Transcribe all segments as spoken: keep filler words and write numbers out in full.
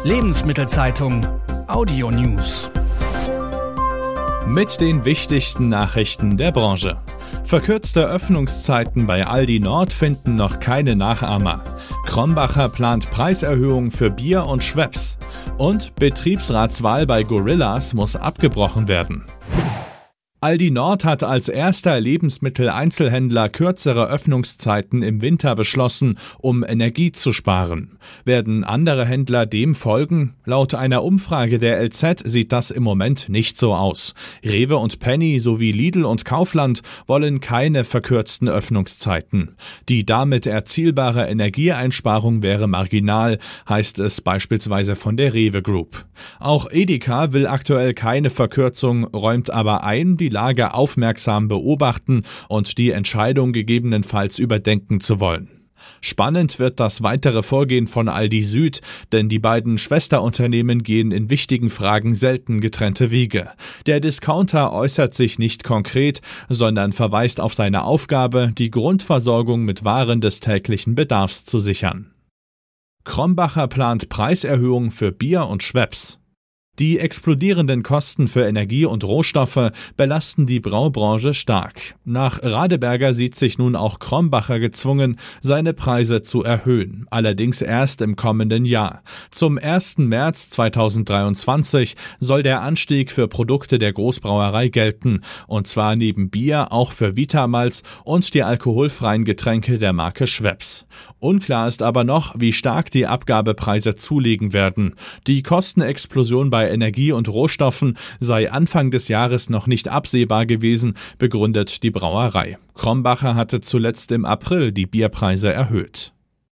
Lebensmittelzeitung Audio News. Mit den wichtigsten Nachrichten der Branche. Verkürzte Öffnungszeiten bei Aldi Nord finden noch keine Nachahmer. Krombacher plant Preiserhöhung für Bier und Schweppes. Und Betriebsratswahl bei Gorillas muss abgebrochen werden. Aldi Nord hat als erster Lebensmitteleinzelhändler kürzere Öffnungszeiten im Winter beschlossen, um Energie zu sparen. Werden andere Händler dem folgen? Laut einer Umfrage der L Z sieht das im Moment nicht so aus. Rewe und Penny sowie Lidl und Kaufland wollen keine verkürzten Öffnungszeiten. Die damit erzielbare Energieeinsparung wäre marginal, heißt es beispielsweise von der Rewe Group. Auch Edeka will aktuell keine Verkürzung, räumt aber ein, die Lage aufmerksam beobachten und die Entscheidung gegebenenfalls überdenken zu wollen. Spannend wird das weitere Vorgehen von Aldi Süd, denn die beiden Schwesterunternehmen gehen in wichtigen Fragen selten getrennte Wege. Der Discounter äußert sich nicht konkret, sondern verweist auf seine Aufgabe, die Grundversorgung mit Waren des täglichen Bedarfs zu sichern. Krombacher plant Preiserhöhung für Bier und Schweppes. Die explodierenden Kosten für Energie und Rohstoffe belasten die Braubranche stark. Nach Radeberger sieht sich nun auch Krombacher gezwungen, seine Preise zu erhöhen, allerdings erst im kommenden Jahr. Zum ersten März zweitausenddreiundzwanzig soll der Anstieg für Produkte der Großbrauerei gelten, und zwar neben Bier auch für Vitamals und die alkoholfreien Getränke der Marke Schweppes. Unklar ist aber noch, wie stark die Abgabepreise zulegen werden. Die Kostenexplosion bei Energie und Rohstoffen sei Anfang des Jahres noch nicht absehbar gewesen, begründet die Brauerei. Krombacher hatte zuletzt im April die Bierpreise erhöht.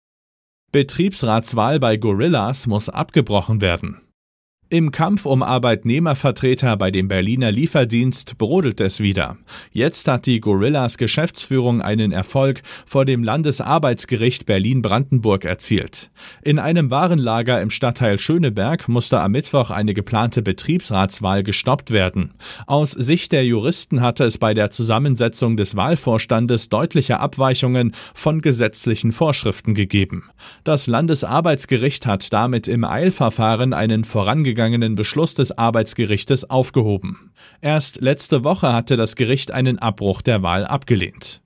Betriebsratswahl bei Gorillas muss abgebrochen werden. Im Kampf um Arbeitnehmervertreter bei dem Berliner Lieferdienst brodelt es wieder. Jetzt hat die Gorillas Geschäftsführung einen Erfolg vor dem Landesarbeitsgericht Berlin-Brandenburg erzielt. In einem Warenlager im Stadtteil Schöneberg musste am Mittwoch eine geplante Betriebsratswahl gestoppt werden. Aus Sicht der Juristen hatte es bei der Zusammensetzung des Wahlvorstandes deutliche Abweichungen von gesetzlichen Vorschriften gegeben. Das Landesarbeitsgericht hat damit im Eilverfahren einen vorangegangenen Beschluss des Arbeitsgerichtes aufgehoben. Erst letzte Woche hatte das Gericht einen Abbruch der Wahl abgelehnt.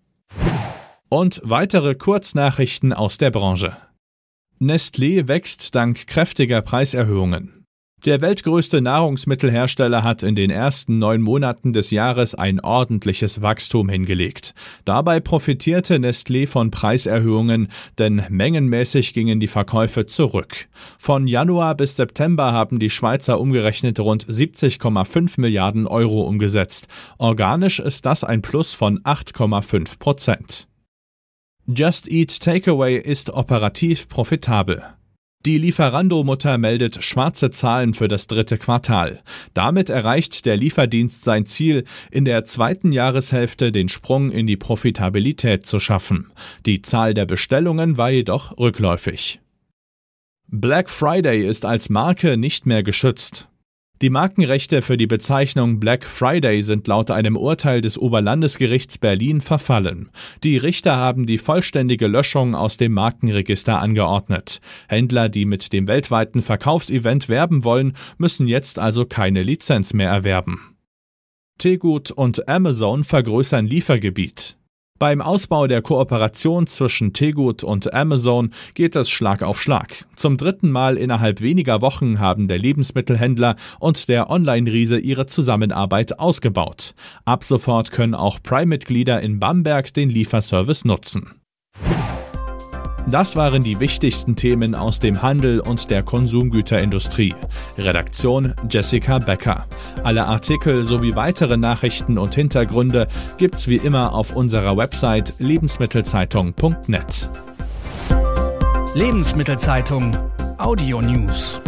Und weitere Kurznachrichten aus der Branche. Nestlé wächst dank kräftiger Preiserhöhungen. Der weltgrößte Nahrungsmittelhersteller hat in den ersten neun Monaten des Jahres ein ordentliches Wachstum hingelegt. Dabei profitierte Nestlé von Preiserhöhungen, denn mengenmäßig gingen die Verkäufe zurück. Von Januar bis September haben die Schweizer umgerechnet rund siebzig Komma fünf Milliarden Euro umgesetzt. Organisch ist das ein Plus von acht Komma fünf Prozent. Just Eat Takeaway ist operativ profitabel. Die Lieferando-Mutter meldet schwarze Zahlen für das dritte Quartal. Damit erreicht der Lieferdienst sein Ziel, in der zweiten Jahreshälfte den Sprung in die Profitabilität zu schaffen. Die Zahl der Bestellungen war jedoch rückläufig. Black Friday ist als Marke nicht mehr geschützt. Die Markenrechte für die Bezeichnung Black Friday sind laut einem Urteil des Oberlandesgerichts Berlin verfallen. Die Richter haben die vollständige Löschung aus dem Markenregister angeordnet. Händler, die mit dem weltweiten Verkaufsevent werben wollen, müssen jetzt also keine Lizenz mehr erwerben. Tegut und Amazon vergrößern Liefergebiet. Beim Ausbau der Kooperation zwischen Tegut und Amazon geht es Schlag auf Schlag. Zum dritten Mal innerhalb weniger Wochen haben der Lebensmittelhändler und der Online-Riese ihre Zusammenarbeit ausgebaut. Ab sofort können auch Prime-Mitglieder in Bamberg den Lieferservice nutzen. Das waren die wichtigsten Themen aus dem Handel und der Konsumgüterindustrie. Redaktion Jessica Becker. Alle Artikel sowie weitere Nachrichten und Hintergründe gibt's wie immer auf unserer Website lebensmittelzeitung punkt net. Lebensmittelzeitung Audio News.